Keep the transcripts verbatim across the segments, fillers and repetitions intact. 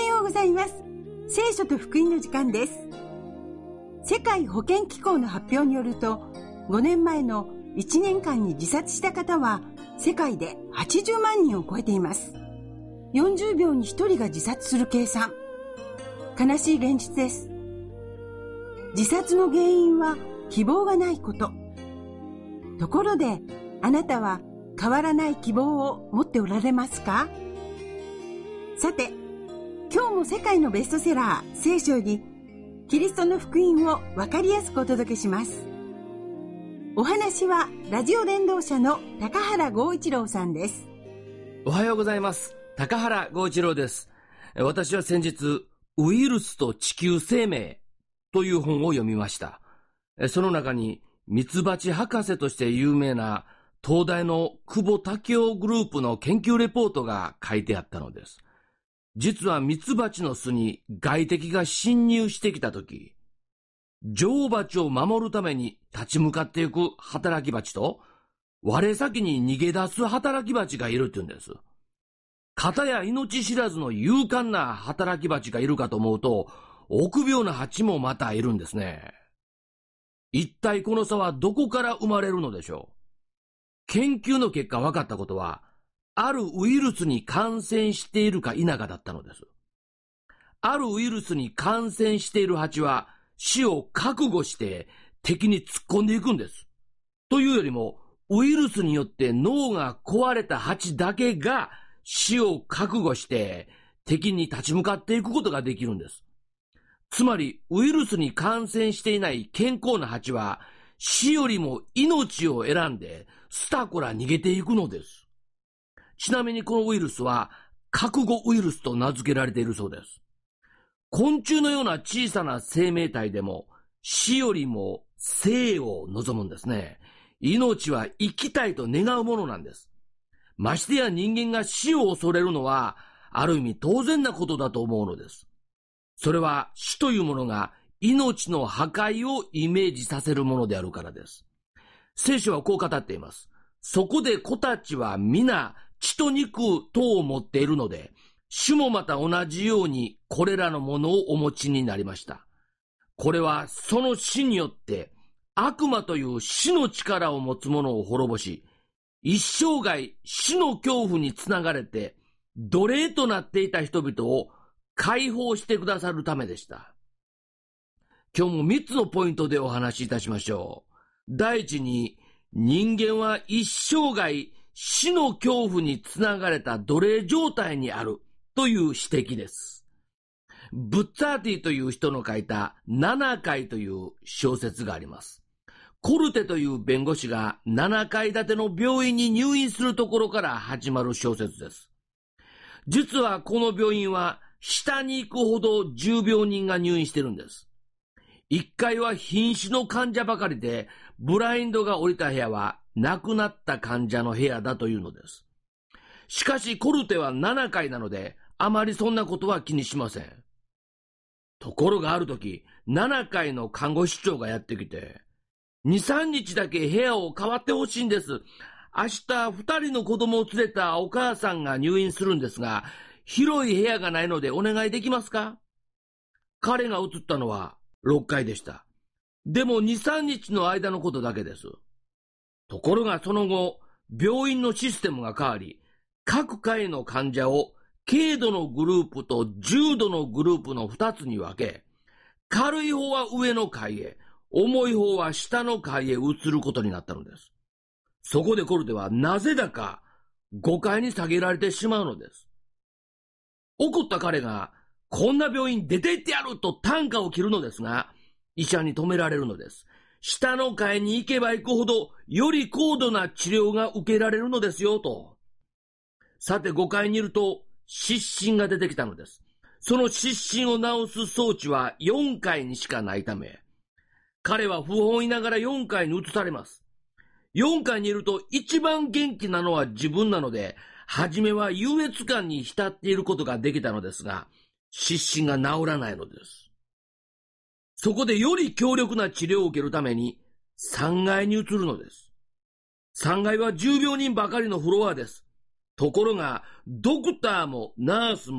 ようございます。聖書と福音の時間です。世界保健機構の発表によると、ごねんまえのいちねんかんに自殺した方は世界ではちじゅうまんにんを超えています。よんじゅうびょうにひとりが自殺する計算。悲しい現実です。自殺の原因は希望がないこと。ところで、あなたは変わらない希望を持っておられますか？さて、今日も世界のベストセラー聖書よりキリストの福音をわかりやすくお届けします。お話はラジオ伝道者の高原剛一郎さんです。 おはようございます。高原剛一郎です。私は先日、ウイルスと地球生命という本を読みました。その中にミツバチ博士として有名な東大の久保武雄グループの研究レポートが書いてあったのです。実はミツバチの巣に外敵が侵入してきたとき、女王蜂を守るために立ち向かっていく働き蜂と、我先に逃げ出す働き蜂がいるって言うんです。片や命知らずの勇敢な働き蜂がいるかと思うと、臆病な蜂もまたいるんですね。一体この差はどこから生まれるのでしょう。研究の結果分かったことは、あるウイルスに感染しているか否かだったのです。あるウイルスに感染している蜂は死を覚悟して敵に突っ込んでいくんです。というよりも、ウイルスによって脳が壊れた蜂だけが死を覚悟して敵に立ち向かっていくことができるんです。つまり、ウイルスに感染していない健康な蜂は死よりも命を選んでスタコラ逃げていくのです。ちなみにこのウイルスは覚悟ウイルスと名付けられているそうです。昆虫のような小さな生命体でも死よりも生を望むんですね。命は生きたいと願うものなんです。ましてや人間が死を恐れるのはある意味当然なことだと思うのです。それは死というものが命の破壊をイメージさせるものであるからです。聖書はこう語っています。そこで子たちは皆血と肉とを持っているので、主もまた同じようにこれらのものをお持ちになりました。これはその死によって悪魔という死の力を持つ者を滅ぼし、一生涯死の恐怖につながれて奴隷となっていた人々を解放してくださるためでした。今日もみっつのポイントでお話しいたしましょう。第一に、人間は一生涯死の恐怖につながれた奴隷状態にあるという指摘です。ブッツァーティという人の書いたななかいという小説があります。コルテという弁護士がななかい建ての病院に入院するところから始まる小説です。実はこの病院は下に行くほど重病人が入院してるんです。いっかいは瀕死の患者ばかりで、ブラインドが降りた部屋は亡くなった患者の部屋だというのです。しかしコルテはななかいなので、あまりそんなことは気にしません。ところがあるとき、ななかいの看護師長がやってきて、に、さんにちだけ部屋を変わってほしいんです。明日ふたりの子供を連れたお母さんが入院するんですが、広い部屋がないのでお願いできますか？彼が移ったのはろっかいでした。でもに、さんにちの間のことだけです。ところがその後、病院のシステムが変わり、各階の患者を軽度のグループと重度のグループのふたつに分け、軽い方は上の階へ、重い方は下の階へ移ることになったのです。そこでコルテはなぜだかごかいに下げられてしまうのです。怒った彼が、こんな病院出て行ってやると啖呵を切るのですが、医者に止められるのです。下の階に行けば行くほど、より高度な治療が受けられるのですよ、と。さてごかいにいると、失神が出てきたのです。その失神を治す装置はよんかいにしかないため、彼は不本意ながらよんかいに移されます。よんかいにいると一番元気なのは自分なので、はじめは優越感に浸っていることができたのですが、失神が治らないのです。そこでより強力な治療を受けるためにさんがいに移るのです。さんがいは重病人ばかりのフロアです。ところが、ドクターもナースも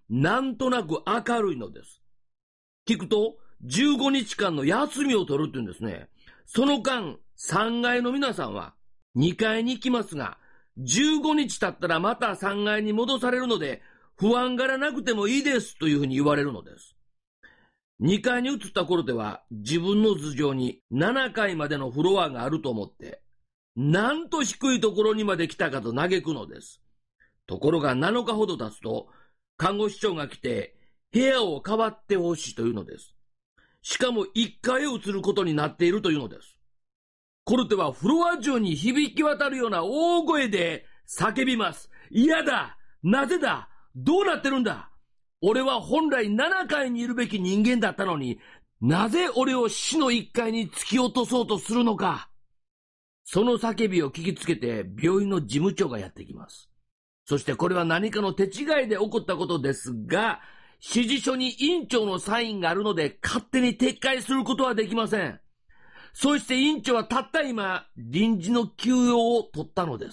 なんとなく明るいのです。聞くと、じゅうごにちかんの休みを取るって言うんですね。その間、さんがいの皆さんはにかいに行きますが、じゅうごにち経ったらまたさんがいに戻されるので、不安がらなくてもいいですというふうに言われるのです。にかいに移った頃では自分の頭上にななかいまでのフロアがあると思って、なんと低いところにまで来たかと嘆くのです。ところがなのかほど経つと、看護師長が来て部屋を変わってほしいというのです。しかもいっかいへ移ることになっているというのです。コルテはフロア中に響き渡るような大声で叫びます。嫌だ！なぜだ！どうなってるんだ！俺は本来ななかいにいるべき人間だったのに、なぜ俺を死のいっかいに突き落とそうとするのか。その叫びを聞きつけて病院の事務長がやってきます。そしてこれは何かの手違いで起こったことですが、指示書に院長のサインがあるので勝手に撤回することはできません。そして院長はたった今、臨時の休養を取ったのです。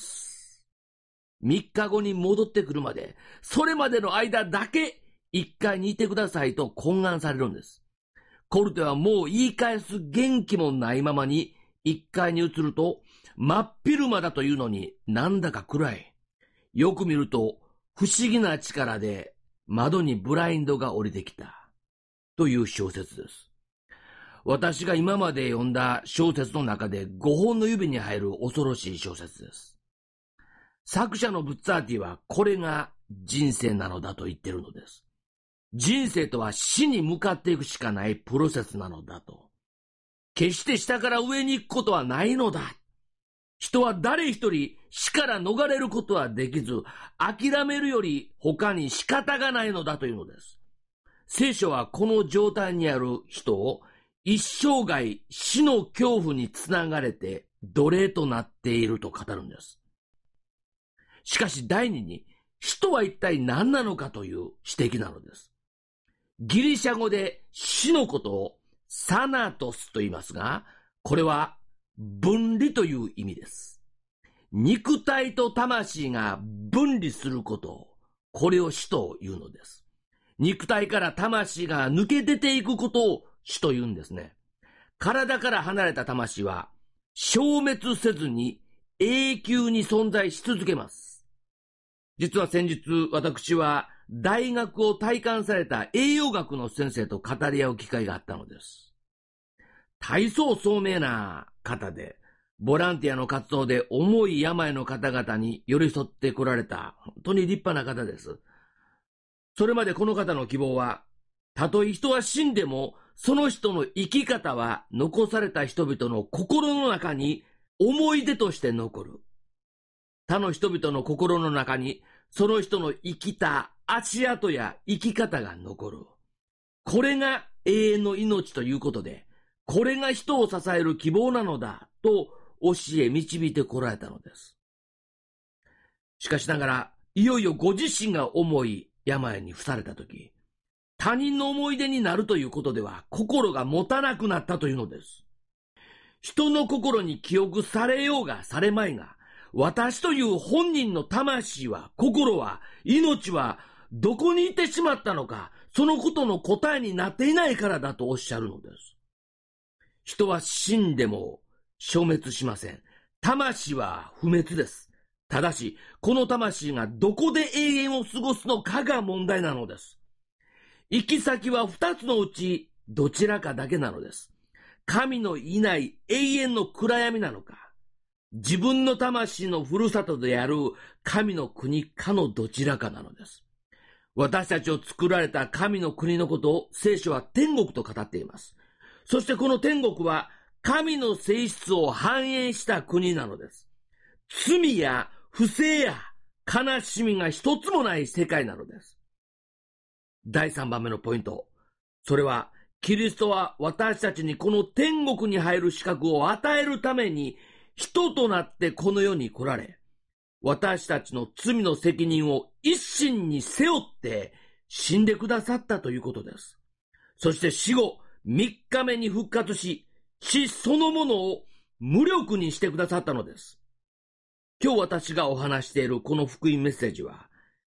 みっかごに戻ってくるまで、それまでの間だけいっかいにいてくださいと懇願されるんです。コルテはもう言い返す元気もないままにいっかいに移ると、真っ昼間だというのになんだか暗い。よく見ると不思議な力で窓にブラインドが降りてきたという小説です。私が今まで読んだ小説の中でごほんの指に入る恐ろしい小説です。作者のブッツァーティはこれが人生なのだと言ってるのです。人生とは死に向かっていくしかないプロセスなのだと。決して下から上に行くことはないのだ。人は誰一人死から逃れることはできず、諦めるより他に仕方がないのだというのです。聖書はこの状態にある人を一生涯死の恐怖につながれて奴隷となっていると語るんです。しかし第二に、死とは一体何なのかという指摘なのです。ギリシャ語で死のことをサナトスと言いますが、これは分離という意味です。肉体と魂が分離することを、これを死というのです。肉体から魂が抜け出ていくことを死と言うんですね。体から離れた魂は消滅せずに永久に存在し続けます。実は先日私は大学を退官された栄養学の先生と語り合う機会があったのです。大層聡明な方で、ボランティアの活動で重い病の方々に寄り添ってこられた本当に立派な方です。それまでこの方の希望は、たとえ人は死んでもその人の生き方は残された人々の心の中に思い出として残る。他の人々の心の中にその人の生きた足跡や生き方が残る。これが永遠の命ということで、これが人を支える希望なのだと教え導いてこられたのです。しかしながら、いよいよご自身が重い病に伏されたとき、他人の思い出になるということでは心が持たなくなったというのです。人の心に記憶されようがされまいが、私という本人の魂は、心は、命はどこに行ってしまったのか、そのことの答えになっていないからだとおっしゃるのです。人は死んでも消滅しません。魂は不滅です。ただし、この魂がどこで永遠を過ごすのかが問題なのです。行き先は二つのうちどちらかだけなのです。神のいない永遠の暗闇なのか、自分の魂のふるさとである神の国かのどちらかなのです。私たちを作られた神の国のことを聖書は天国と語っています。そしてこの天国は神の性質を反映した国なのです。罪や不正や悲しみが一つもない世界なのです。だいさんばんめのポイント。それは、キリストは私たちにこの天国に入る資格を与えるために人となってこの世に来られ、私たちの罪の責任を一身に背負って死んでくださったということです。そして死後みっかめに復活し、死そのものを無力にしてくださったのです。今日私がお話しているこの福音メッセージは、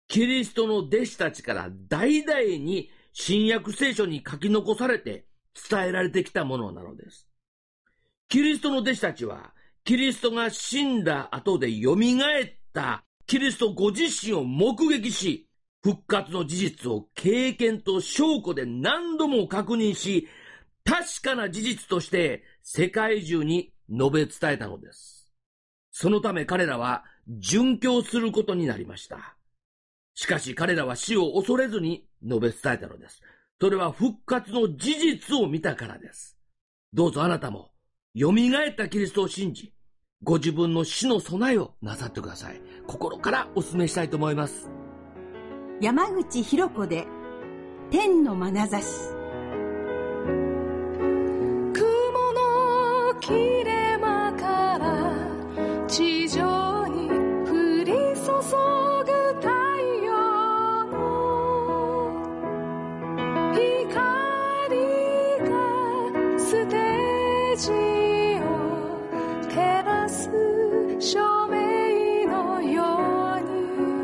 キリストの弟子たちから代々に新約聖書に書き残されて伝えられてきたものなのです。キリストの弟子たちは、キリストが死んだ後で蘇ったキリストご自身を目撃し、復活の事実を経験と証拠で何度も確認し、確かな事実として世界中に述べ伝えたのです。そのため彼らは殉教することになりました。しかし彼らは死を恐れずに述べ伝えたのです。それは復活の事実を見たからです。どうぞあなたも、蘇ったキリストを信じ、ご自分の死の備えをなさってください。心からお勧めしたいと思います。 山口博子で天の眼差し。 雲の切れ間から地上に降り注ぐ太陽の光がステージを照らす照明のように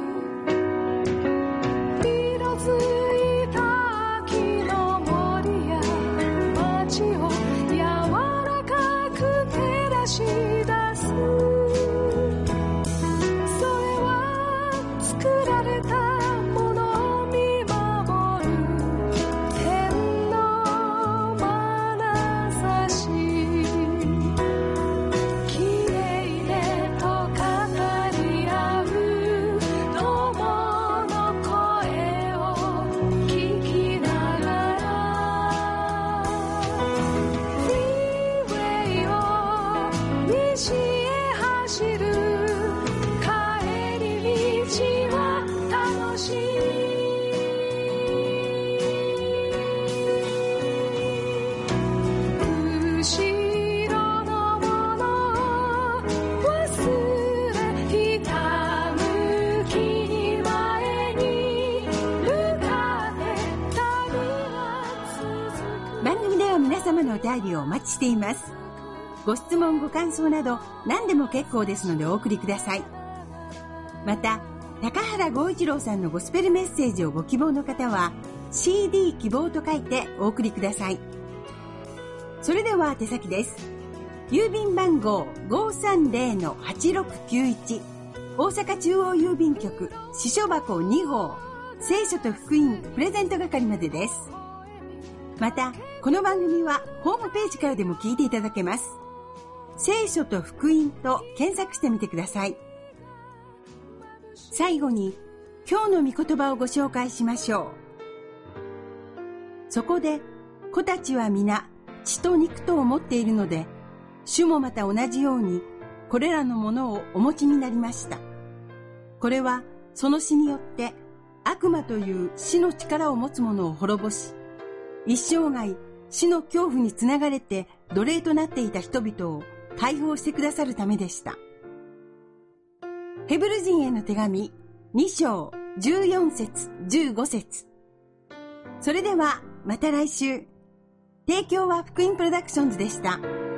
色づいた木の森や街を柔らかく照らし出す。それは作られたものを見守る天の眼差し。綺麗ねと語り合う友の声を聞きながらフリーウェイを西へ走る。帰り道は楽しい。後ろのものを忘れひたむきに前に向かって旅は続く。 番組では皆様のお便りをお待ちしています。ご質問ご感想など何でも結構ですのでお送りください。また高原剛一郎さんのゴスペルメッセージをご希望の方は シーディー 希望と書いてお送りください。それでは手先です。郵便番号 ごーさんぜろのはちろくきゅういち 大阪中央郵便局支所箱に号聖書と福音プレゼント係までです。またこの番組はホームページからでも聞いていただけます。聖書と福音と検索してみてください。最後に今日の御言葉をご紹介しましょう。そこで子たちは皆血と肉と思っているので、主もまた同じようにこれらのものをお持ちになりました。これはその死によって悪魔という死の力を持つ者を滅ぼし、一生涯死の恐怖につながれて奴隷となっていた人々を解放してくださるためでした。ヘブル人への手紙に章じゅうよん節じゅうご節。それではまた来週。提供は福音プロダクションズでした。